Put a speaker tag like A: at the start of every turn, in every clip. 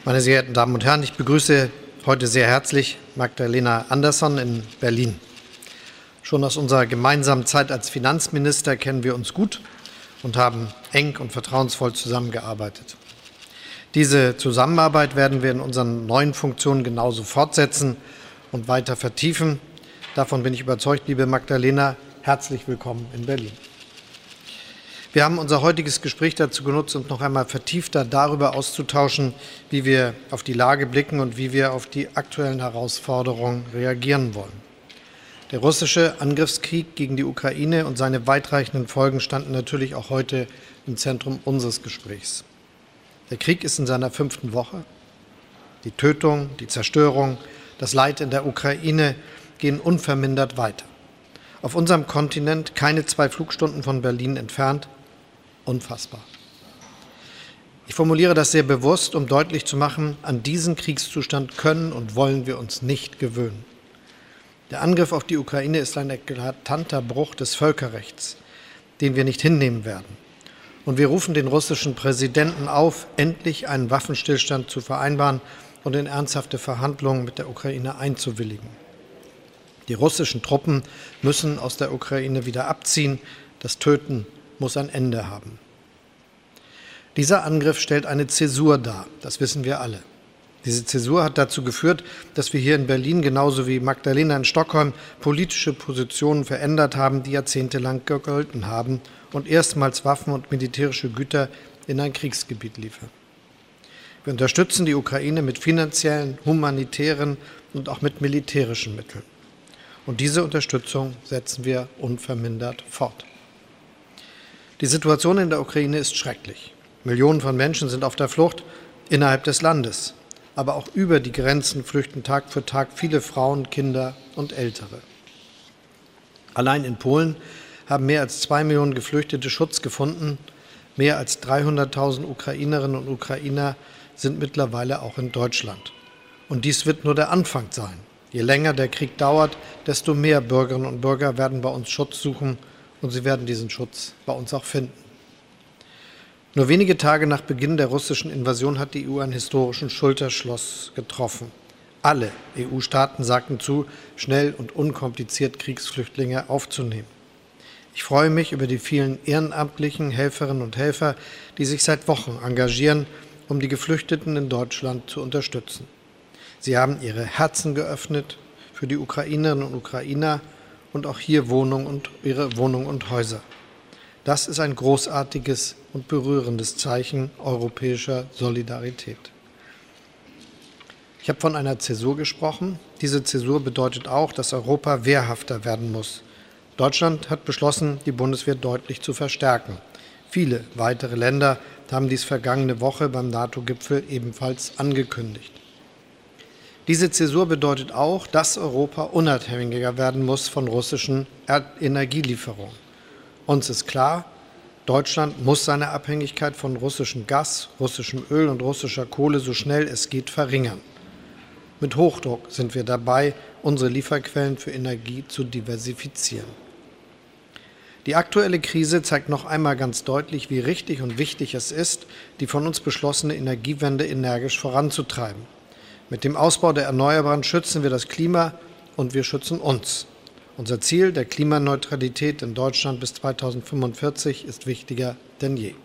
A: Meine sehr geehrten Damen und Herren, ich begrüße heute sehr herzlich Magdalena Andersson in Berlin. Schon aus unserer gemeinsamen Zeit als Finanzminister kennen wir uns gut und haben eng und vertrauensvoll zusammengearbeitet. Diese Zusammenarbeit werden wir in unseren neuen Funktionen genauso fortsetzen und weiter vertiefen. Davon bin ich überzeugt, liebe Magdalena. Herzlich willkommen in Berlin. Wir haben unser heutiges Gespräch dazu genutzt, uns noch einmal vertiefter darüber auszutauschen, wie wir auf die Lage blicken und wie wir auf die aktuellen Herausforderungen reagieren wollen. Der russische Angriffskrieg gegen die Ukraine und seine weitreichenden Folgen standen natürlich auch heute im Zentrum unseres Gesprächs. Der Krieg ist in seiner 5. Woche. Die Tötung, die Zerstörung, das Leid in der Ukraine gehen unvermindert weiter. Auf unserem Kontinent, keine 2 Flugstunden von Berlin entfernt, unfassbar. Ich formuliere das sehr bewusst, um deutlich zu machen, an diesen Kriegszustand können und wollen wir uns nicht gewöhnen. Der Angriff auf die Ukraine ist ein eklatanter Bruch des Völkerrechts, den wir nicht hinnehmen werden. Und wir rufen den russischen Präsidenten auf, endlich einen Waffenstillstand zu vereinbaren und in ernsthafte Verhandlungen mit der Ukraine einzuwilligen. Die russischen Truppen müssen aus der Ukraine wieder abziehen. Das Töten muss ein Ende haben. Dieser Angriff stellt eine Zäsur dar, das wissen wir alle. Diese Zäsur hat dazu geführt, dass wir hier in Berlin, genauso wie Magdalena in Stockholm, politische Positionen verändert haben, die jahrzehntelang gegolten haben und erstmals Waffen und militärische Güter in ein Kriegsgebiet liefern. Wir unterstützen die Ukraine mit finanziellen, humanitären und auch mit militärischen Mitteln. Und diese Unterstützung setzen wir unvermindert fort. Die Situation in der Ukraine ist schrecklich. Millionen von Menschen sind auf der Flucht innerhalb des Landes. Aber auch über die Grenzen flüchten Tag für Tag viele Frauen, Kinder und Ältere. Allein in Polen haben mehr als 2 Millionen Geflüchtete Schutz gefunden. Mehr als 300.000 Ukrainerinnen und Ukrainer sind mittlerweile auch in Deutschland. Und dies wird nur der Anfang sein. Je länger der Krieg dauert, desto mehr Bürgerinnen und Bürger werden bei uns Schutz suchen und sie werden diesen Schutz bei uns auch finden. Nur wenige Tage nach Beginn der russischen Invasion hat die EU einen historischen Schulterschluss getroffen. Alle EU-Staaten sagten zu, schnell und unkompliziert Kriegsflüchtlinge aufzunehmen. Ich freue mich über die vielen ehrenamtlichen Helferinnen und Helfer, die sich seit Wochen engagieren, um die Geflüchteten in Deutschland zu unterstützen. Sie haben ihre Herzen geöffnet für die Ukrainerinnen und Ukrainer und auch hier ihre Wohnungen und Häuser. Das ist ein großartiges und berührendes Zeichen europäischer Solidarität. Ich habe von einer Zäsur gesprochen. Diese Zäsur bedeutet auch, dass Europa wehrhafter werden muss. Deutschland hat beschlossen, die Bundeswehr deutlich zu verstärken. Viele weitere Länder haben dies vergangene Woche beim NATO-Gipfel ebenfalls angekündigt. Diese Zäsur bedeutet auch, dass Europa unabhängiger werden muss von russischen Energielieferungen. Uns ist klar, Deutschland muss seine Abhängigkeit von russischem Gas, russischem Öl und russischer Kohle so schnell es geht verringern. Mit Hochdruck sind wir dabei, unsere Lieferquellen für Energie zu diversifizieren. Die aktuelle Krise zeigt noch einmal ganz deutlich, wie richtig und wichtig es ist, die von uns beschlossene Energiewende energisch voranzutreiben. Mit dem Ausbau der Erneuerbaren schützen wir das Klima und wir schützen uns. Unser Ziel der Klimaneutralität in Deutschland bis 2045 ist wichtiger denn je.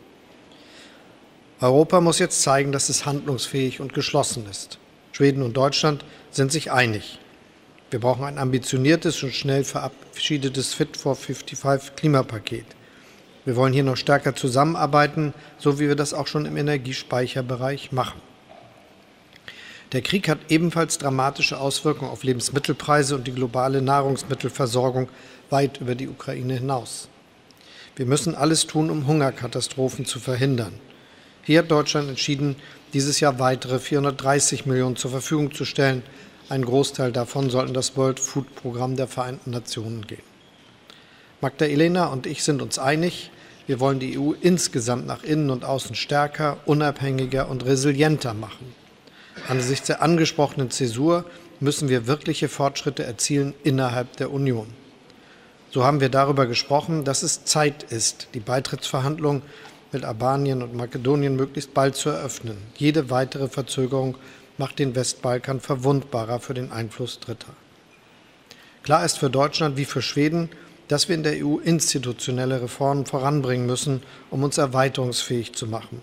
A: Europa muss jetzt zeigen, dass es handlungsfähig und geschlossen ist. Schweden und Deutschland sind sich einig. Wir brauchen ein ambitioniertes und schnell verabschiedetes Fit for 55 Klimapaket. Wir wollen hier noch stärker zusammenarbeiten, so wie wir das auch schon im Energiespeicherbereich machen. Der Krieg hat ebenfalls dramatische Auswirkungen auf Lebensmittelpreise und die globale Nahrungsmittelversorgung weit über die Ukraine hinaus. Wir müssen alles tun, um Hungerkatastrophen zu verhindern. Hier hat Deutschland entschieden, dieses Jahr weitere 430 Millionen zur Verfügung zu stellen. Ein Großteil davon soll in das World Food Programm der Vereinten Nationen gehen. Magdalena und ich sind uns einig, wir wollen die EU insgesamt nach innen und außen stärker, unabhängiger und resilienter machen. Angesichts der angesprochenen Zäsur müssen wir wirkliche Fortschritte erzielen innerhalb der Union. So haben wir darüber gesprochen, dass es Zeit ist, die Beitrittsverhandlungen mit Albanien und Makedonien möglichst bald zu eröffnen. Jede weitere Verzögerung macht den Westbalkan verwundbarer für den Einfluss Dritter. Klar ist für Deutschland wie für Schweden, dass wir in der EU institutionelle Reformen voranbringen müssen, um uns erweiterungsfähig zu machen.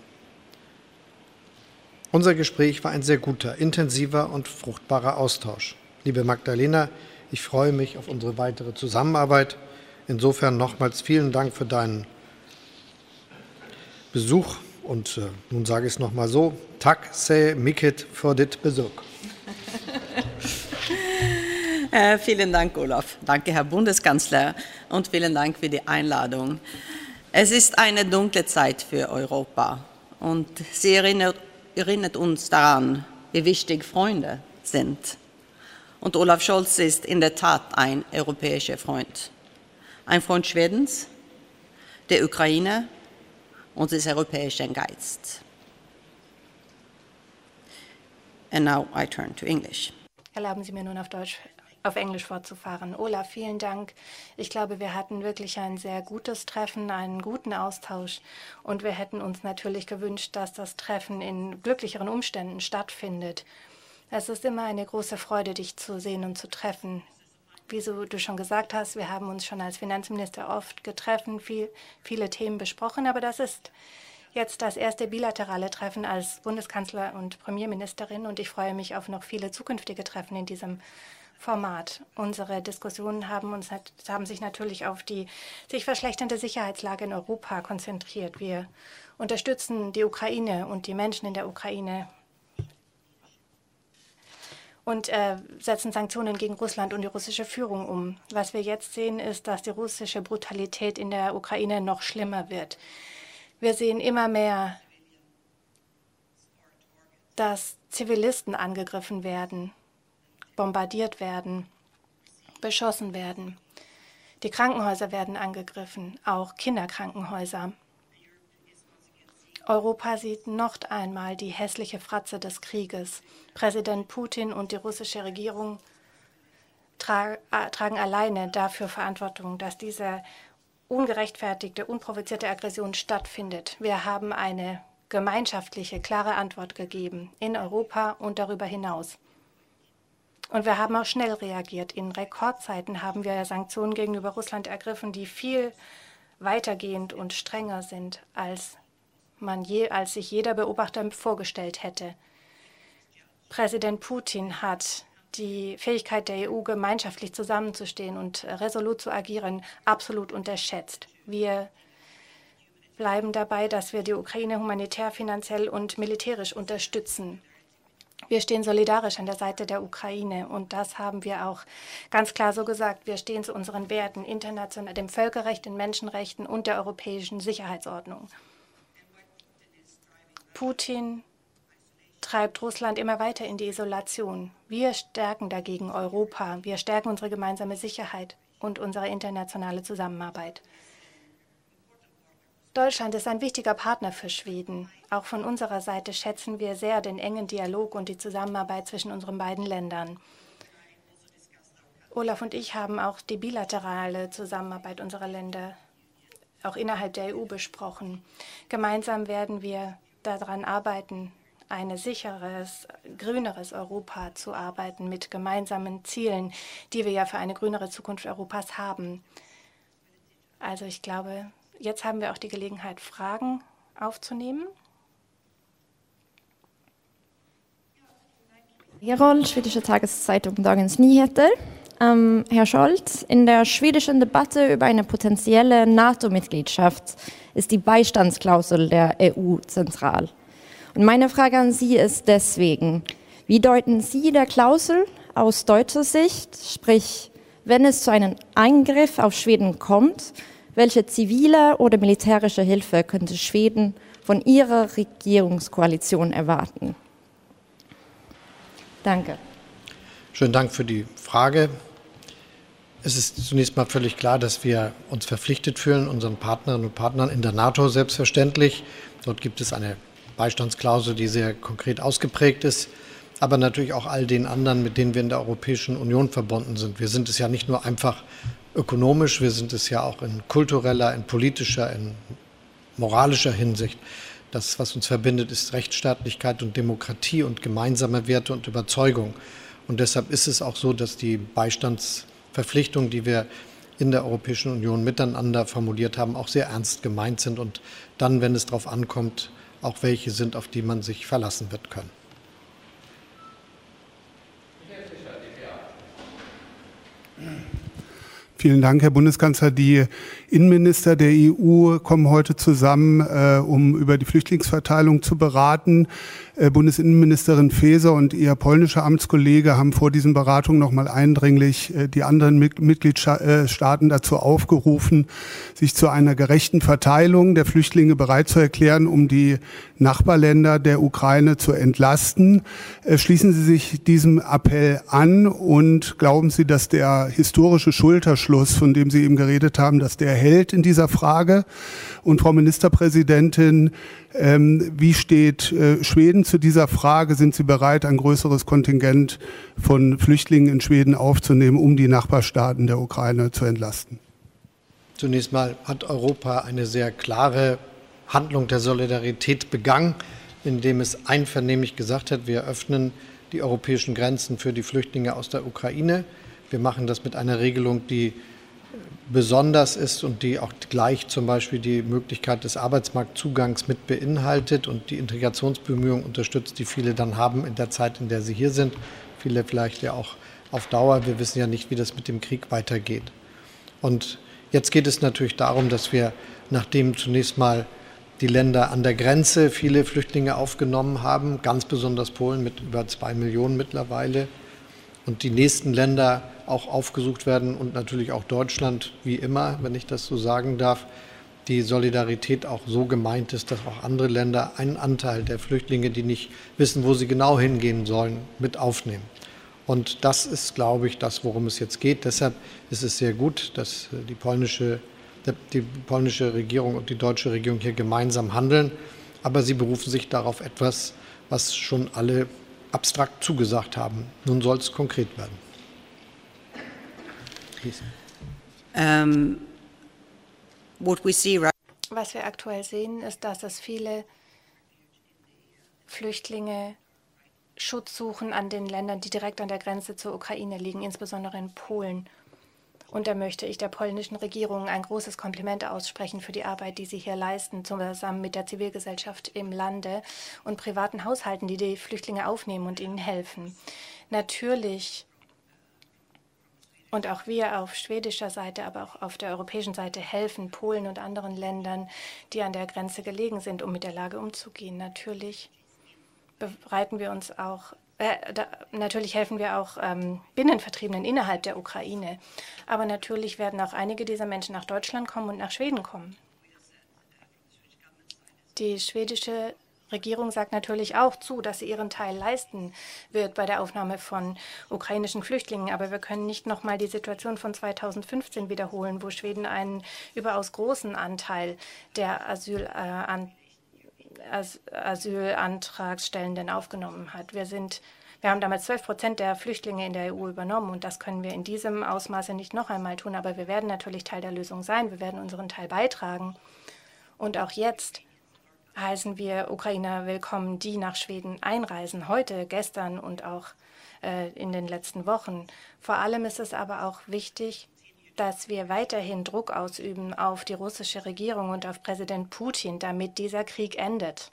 A: Unser Gespräch war ein sehr guter, intensiver und fruchtbarer Austausch. Liebe Magdalena, ich freue mich auf unsere weitere Zusammenarbeit. Insofern nochmals vielen Dank für deinen Besuch und nun sage ich es nochmal so, tack se mycket för ditt Besuch.
B: Vielen Dank, Olaf. Danke, Herr Bundeskanzler, und vielen Dank für die Einladung. Es ist eine dunkle Zeit für Europa und sie erinnert uns daran, wie wichtig Freunde sind. Und Olaf Scholz ist in der Tat ein europäischer Freund. Ein Freund Schwedens, der Ukraine und des europäischen Geistes. And now I turn to English.
C: Erlauben Sie mir nun auf Englisch fortzufahren. Olaf, vielen Dank. Ich glaube, wir hatten wirklich ein sehr gutes Treffen, einen guten Austausch. Und wir hätten uns natürlich gewünscht, dass das Treffen in glücklicheren Umständen stattfindet. Es ist immer eine große Freude, dich zu sehen und zu treffen. Wie du schon gesagt hast, wir haben uns schon als Finanzminister oft getroffen, viele Themen besprochen. Aber das ist jetzt das erste bilaterale Treffen als Bundeskanzler und Premierministerin. Und ich freue mich auf noch viele zukünftige Treffen in diesem Format. Unsere Diskussionen haben sich natürlich auf die sich verschlechternde Sicherheitslage in Europa konzentriert. Wir unterstützen die Ukraine und die Menschen in der Ukraine und setzen Sanktionen gegen Russland und die russische Führung um. Was wir jetzt sehen, ist, dass die russische Brutalität in der Ukraine noch schlimmer wird. Wir sehen immer mehr, dass Zivilisten angegriffen werden, bombardiert werden, beschossen werden. Die Krankenhäuser werden angegriffen, auch Kinderkrankenhäuser. Europa sieht noch einmal die hässliche Fratze des Krieges. Präsident Putin und die russische Regierung tragen alleine dafür Verantwortung, dass diese ungerechtfertigte, unprovozierte Aggression stattfindet. Wir haben eine gemeinschaftliche, klare Antwort gegeben in Europa und darüber hinaus. Und wir haben auch schnell reagiert. In Rekordzeiten haben wir Sanktionen gegenüber Russland ergriffen, die viel weitergehend und strenger sind, als sich jeder Beobachter vorgestellt hätte. Präsident Putin hat die Fähigkeit der EU, gemeinschaftlich zusammenzustehen und resolut zu agieren, absolut unterschätzt. Wir bleiben dabei, dass wir die Ukraine humanitär, finanziell und militärisch unterstützen. Wir stehen solidarisch an der Seite der Ukraine und das haben wir auch ganz klar so gesagt. Wir stehen zu unseren Werten, international, dem Völkerrecht, den Menschenrechten und der europäischen Sicherheitsordnung. Putin treibt Russland immer weiter in die Isolation. Wir stärken dagegen Europa. Wir stärken unsere gemeinsame Sicherheit und unsere internationale Zusammenarbeit. Deutschland ist ein wichtiger Partner für Schweden. Auch von unserer Seite schätzen wir sehr den engen Dialog und die Zusammenarbeit zwischen unseren beiden Ländern. Olaf und ich haben auch die bilaterale Zusammenarbeit unserer Länder auch innerhalb der EU besprochen. Gemeinsam werden wir daran arbeiten, ein sicheres, grüneres Europa zu arbeiten mit gemeinsamen Zielen, die wir ja für eine grünere Zukunft Europas haben. Also ich glaube, jetzt haben wir auch die Gelegenheit, Fragen aufzunehmen.
D: Gerold, schwedische Tageszeitung Dagens Nyheter. Herr Scholz, in der schwedischen Debatte über eine potenzielle NATO-Mitgliedschaft ist die Beistandsklausel der EU zentral. Und meine Frage an Sie ist deswegen, wie deuten Sie der Klausel aus deutscher Sicht, sprich, wenn es zu einem Eingriff auf Schweden kommt, welche zivile oder militärische Hilfe könnte Schweden von Ihrer Regierungskoalition erwarten? Danke.
A: Schönen Dank für die Frage. Es ist zunächst mal völlig klar, dass wir uns verpflichtet fühlen, unseren Partnerinnen und Partnern in der NATO selbstverständlich. Dort gibt es eine Beistandsklausel, die sehr konkret ausgeprägt ist, aber natürlich auch all den anderen, mit denen wir in der Europäischen Union verbunden sind. Wir sind es ja nicht nur einfach ökonomisch, wir sind es ja auch in kultureller, in politischer, in moralischer Hinsicht. Das, was uns verbindet, ist Rechtsstaatlichkeit und Demokratie und gemeinsame Werte und Überzeugung. Und deshalb ist es auch so, dass die Beistandsverpflichtungen, die wir in der Europäischen Union miteinander formuliert haben, auch sehr ernst gemeint sind und dann, wenn es darauf ankommt, auch welche sind, auf die man sich verlassen wird können.
E: Vielen Dank, Herr Bundeskanzler. Die Innenminister der EU kommen heute zusammen, um über die Flüchtlingsverteilung zu beraten. Bundesinnenministerin Faeser und ihr polnischer Amtskollege haben vor diesen Beratungen noch mal eindringlich die anderen Mitgliedstaaten dazu aufgerufen, sich zu einer gerechten Verteilung der Flüchtlinge bereit zu erklären, um die Nachbarländer der Ukraine zu entlasten. Schließen Sie sich diesem Appell an und glauben Sie, dass der historische Schulterschluss, von dem Sie eben geredet haben, dass der hält in dieser Frage? Und Frau Ministerpräsidentin, wie steht Schweden zu dieser Frage? Sind Sie bereit, ein größeres Kontingent von Flüchtlingen in Schweden aufzunehmen, um die Nachbarstaaten der Ukraine zu entlasten?
A: Zunächst mal hat Europa eine sehr klare Handlung der Solidarität begangen, indem es einvernehmlich gesagt hat, wir öffnen die europäischen Grenzen für die Flüchtlinge aus der Ukraine. Wir machen das mit einer Regelung, die besonders ist und die auch gleich zum Beispiel die Möglichkeit des Arbeitsmarktzugangs mit beinhaltet und die Integrationsbemühungen unterstützt, die viele dann haben in der Zeit, in der sie hier sind. Viele vielleicht ja auch auf Dauer. Wir wissen ja nicht, wie das mit dem Krieg weitergeht. Und jetzt geht es natürlich darum, dass wir, nachdem zunächst mal die Länder an der Grenze viele Flüchtlinge aufgenommen haben, ganz besonders Polen mit über 2 Millionen mittlerweile, und die nächsten Länder auch aufgesucht werden und natürlich auch Deutschland, wie immer, wenn ich das so sagen darf, die Solidarität auch so gemeint ist, dass auch andere Länder einen Anteil der Flüchtlinge, die nicht wissen, wo sie genau hingehen sollen, mit aufnehmen. Und das ist, glaube ich, das, worum es jetzt geht. Deshalb ist es sehr gut, dass die polnische Regierung und die deutsche Regierung hier gemeinsam handeln. Aber sie berufen sich darauf etwas, was schon alle abstrakt zugesagt haben. Nun soll es konkret werden.
C: Was wir aktuell sehen, ist, dass es viele Flüchtlinge Schutz suchen an den Ländern, die direkt an der Grenze zur Ukraine liegen, insbesondere in Polen. Und da möchte ich der polnischen Regierung ein großes Kompliment aussprechen für die Arbeit, die sie hier leisten, zusammen mit der Zivilgesellschaft im Lande und privaten Haushalten, die die Flüchtlinge aufnehmen und ihnen helfen. Natürlich, und auch wir auf schwedischer Seite, aber auch auf der europäischen Seite helfen Polen und anderen Ländern, die an der Grenze gelegen sind, um mit der Lage umzugehen. Natürlich bereiten wir uns auch natürlich helfen wir auch Binnenvertriebenen innerhalb der Ukraine. Aber natürlich werden auch einige dieser Menschen nach Deutschland kommen und nach Schweden kommen. Die schwedische Regierung sagt natürlich auch zu, dass sie ihren Teil leisten wird bei der Aufnahme von ukrainischen Flüchtlingen. Aber wir können nicht noch mal die Situation von 2015 wiederholen, wo Schweden einen überaus großen Anteil der Asylantragstellenden aufgenommen hat. Wir haben damals 12% der Flüchtlinge in der EU übernommen und das können wir in diesem Ausmaße nicht noch einmal tun. Aber wir werden natürlich Teil der Lösung sein. Wir werden unseren Teil beitragen. Und auch jetzt heißen wir Ukrainer willkommen, die nach Schweden einreisen, heute, gestern und auch in den letzten Wochen. Vor allem ist es aber auch wichtig, dass wir weiterhin Druck ausüben auf die russische Regierung und auf Präsident Putin, damit dieser Krieg endet.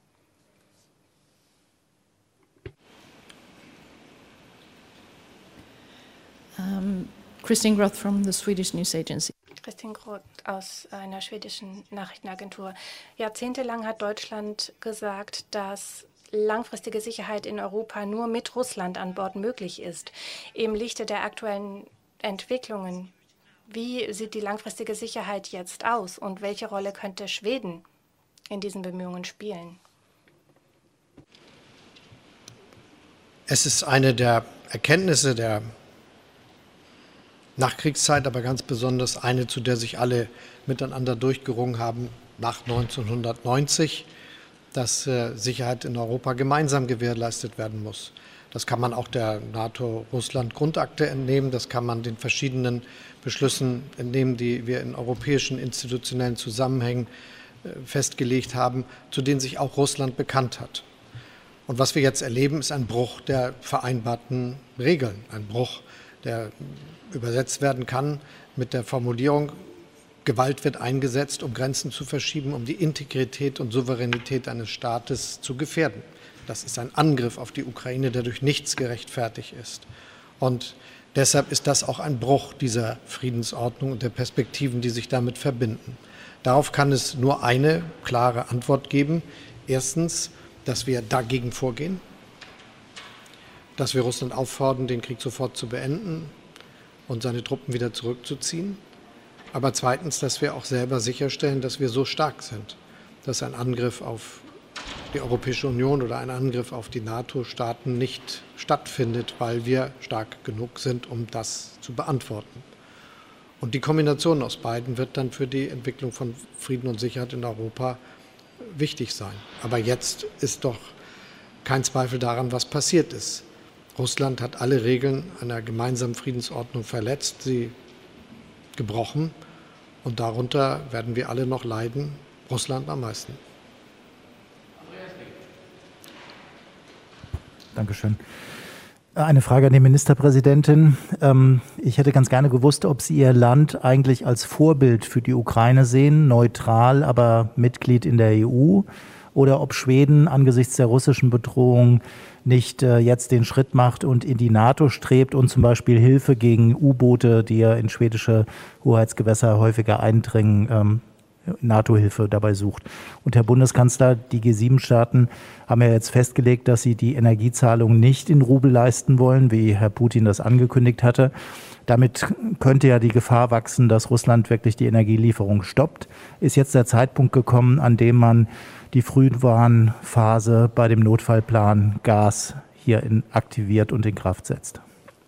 F: Christine Groth from the Swedish News Agency.
C: Christine Groth aus einer schwedischen Nachrichtenagentur. Jahrzehntelang hat Deutschland gesagt, dass langfristige Sicherheit in Europa nur mit Russland an Bord möglich ist. Im Lichte der aktuellen Entwicklungen, wie sieht die langfristige Sicherheit jetzt aus und welche Rolle könnte Schweden in diesen Bemühungen spielen?
A: Es ist eine der Erkenntnisse der Nachkriegszeit, aber ganz besonders eine, zu der sich alle miteinander durchgerungen haben nach 1990, dass Sicherheit in Europa gemeinsam gewährleistet werden muss. Das kann man auch der NATO-Russland-Grundakte entnehmen, das kann man den verschiedenen Beschlüssen entnehmen, die wir in europäischen institutionellen Zusammenhängen festgelegt haben, zu denen sich auch Russland bekannt hat. Und was wir jetzt erleben, ist ein Bruch der vereinbarten Regeln, ein Bruch, der übersetzt werden kann mit der Formulierung, Gewalt wird eingesetzt, um Grenzen zu verschieben, um die Integrität und Souveränität eines Staates zu gefährden. Das ist ein Angriff auf die Ukraine, der durch nichts gerechtfertigt ist. Und deshalb ist das auch ein Bruch dieser Friedensordnung und der Perspektiven, die sich damit verbinden. Darauf kann es nur eine klare Antwort geben. Erstens, dass wir dagegen vorgehen, dass wir Russland auffordern, den Krieg sofort zu beenden und seine Truppen wieder zurückzuziehen. Aber zweitens, dass wir auch selber sicherstellen, dass wir so stark sind, dass ein Angriff auf die Europäische Union oder ein Angriff auf die NATO-Staaten nicht stattfindet, weil wir stark genug sind, um das zu beantworten. Und die Kombination aus beiden wird dann für die Entwicklung von Frieden und Sicherheit in Europa wichtig sein. Aber jetzt ist doch kein Zweifel daran, was passiert ist. Russland hat alle Regeln einer gemeinsamen Friedensordnung verletzt, sie gebrochen. Und darunter werden wir alle noch leiden, Russland am meisten.
G: Dankeschön. Eine Frage an die Ministerpräsidentin. Ich hätte ganz gerne gewusst, ob Sie Ihr Land eigentlich als Vorbild für die Ukraine sehen, neutral, aber Mitglied in der EU, oder ob Schweden angesichts der russischen Bedrohung nicht jetzt den Schritt macht und in die NATO strebt und zum Beispiel Hilfe gegen U-Boote, die ja in schwedische Hoheitsgewässer häufiger eindringen, NATO-Hilfe dabei sucht. Und Herr Bundeskanzler, die G7-Staaten haben ja jetzt festgelegt, dass sie die Energiezahlungen nicht in Rubel leisten wollen, wie Herr Putin das angekündigt hatte. Damit könnte ja die Gefahr wachsen, dass Russland wirklich die Energielieferung stoppt. Ist jetzt der Zeitpunkt gekommen, an dem man die Frühwarnphase bei dem Notfallplan Gas hier aktiviert und in Kraft setzt?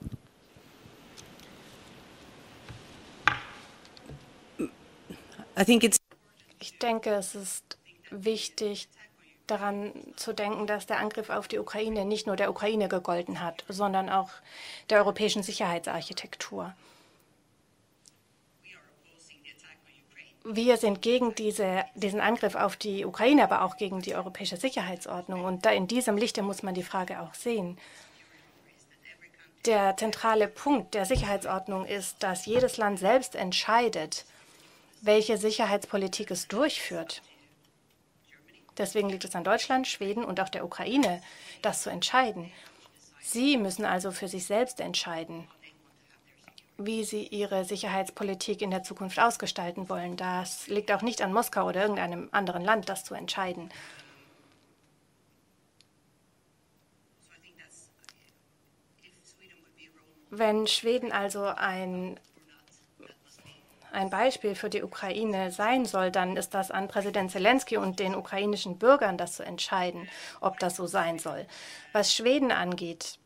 C: Ich denke, es ist wichtig, daran zu denken, dass der Angriff auf die Ukraine nicht nur der Ukraine gegolten hat, sondern auch der europäischen Sicherheitsarchitektur. Wir sind gegen diesen Angriff auf die Ukraine, aber auch gegen die europäische Sicherheitsordnung. Und da in diesem Lichte muss man die Frage auch sehen. Der zentrale Punkt der Sicherheitsordnung ist, dass jedes Land selbst entscheidet, welche Sicherheitspolitik es durchführt. Deswegen liegt es an Deutschland, Schweden und auch der Ukraine, das zu entscheiden. Sie müssen also für sich selbst entscheiden, wie sie ihre Sicherheitspolitik in der Zukunft ausgestalten wollen. Das liegt auch nicht an Moskau oder irgendeinem anderen Land, das zu entscheiden. Wenn Schweden also ein Beispiel für die Ukraine sein soll, dann ist das an Präsident Zelensky und den ukrainischen Bürgern, das zu entscheiden, ob das so sein soll. Was Schweden angeht,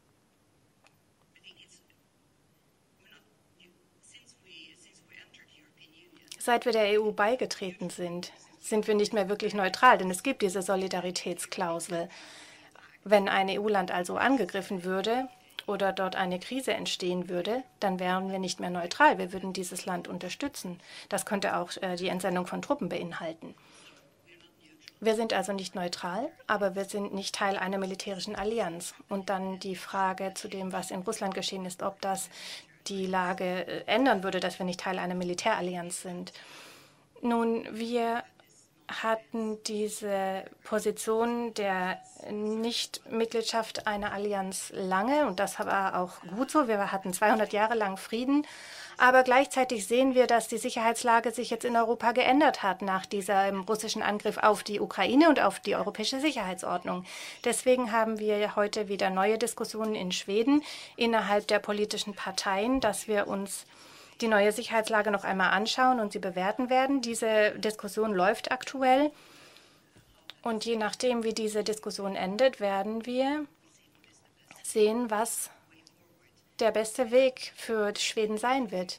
C: seit wir der EU beigetreten sind, sind wir nicht mehr wirklich neutral, denn es gibt diese Solidaritätsklausel. Wenn ein EU-Land also angegriffen würde oder dort eine Krise entstehen würde, dann wären wir nicht mehr neutral. Wir würden dieses Land unterstützen. Das könnte auch die Entsendung von Truppen beinhalten. Wir sind also nicht neutral, aber wir sind nicht Teil einer militärischen Allianz. Und dann die Frage zu dem, was in Russland geschehen ist, ob das die Lage ändern würde, dass wir nicht Teil einer Militärallianz sind. Nun, wir hatten diese Position der Nichtmitgliedschaft einer Allianz lange, und das war auch gut so. Wir hatten 200 Jahre lang Frieden, aber gleichzeitig sehen wir, dass die Sicherheitslage sich jetzt in Europa geändert hat nach diesem russischen Angriff auf die Ukraine und auf die europäische Sicherheitsordnung. Deswegen haben wir heute wieder neue Diskussionen in Schweden innerhalb der politischen Parteien, dass wir uns die neue Sicherheitslage noch einmal anschauen und sie bewerten werden. Diese Diskussion läuft aktuell. Und je nachdem, wie diese Diskussion endet, werden wir sehen, was der beste Weg für Schweden sein wird.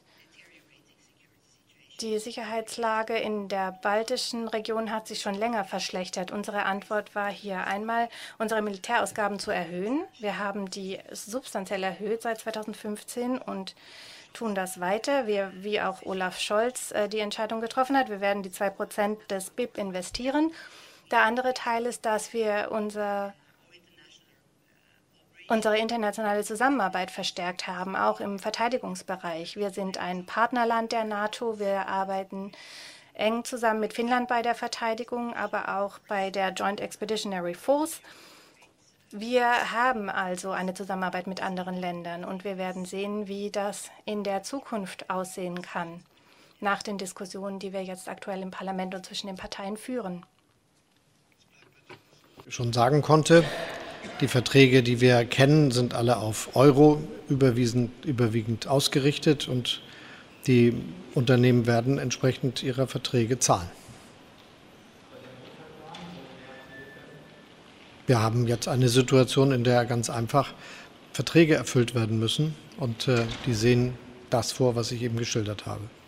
C: Die Sicherheitslage in der baltischen Region hat sich schon länger verschlechtert. Unsere Antwort war hier einmal, unsere Militärausgaben zu erhöhen. Wir haben die substanziell erhöht seit 2015 und tun das weiter, wie auch Olaf Scholz die Entscheidung getroffen hat. Wir werden die 2% des BIP investieren. Der andere Teil ist, dass wir unsere internationale Zusammenarbeit verstärkt haben, auch im Verteidigungsbereich. Wir sind ein Partnerland der NATO. Wir arbeiten eng zusammen mit Finnland bei der Verteidigung, aber auch bei der Joint Expeditionary Force. Wir haben also eine Zusammenarbeit mit anderen Ländern und wir werden sehen, wie das in der Zukunft aussehen kann, nach den Diskussionen, die wir jetzt aktuell im Parlament und zwischen den Parteien führen.
A: Schon sagen konnte, die Verträge, die wir kennen, sind alle auf Euro überwiegend ausgerichtet und die Unternehmen werden entsprechend ihrer Verträge zahlen. Wir haben jetzt eine Situation, in der ganz einfach Verträge erfüllt werden müssen und die sehen das vor, was ich eben geschildert habe.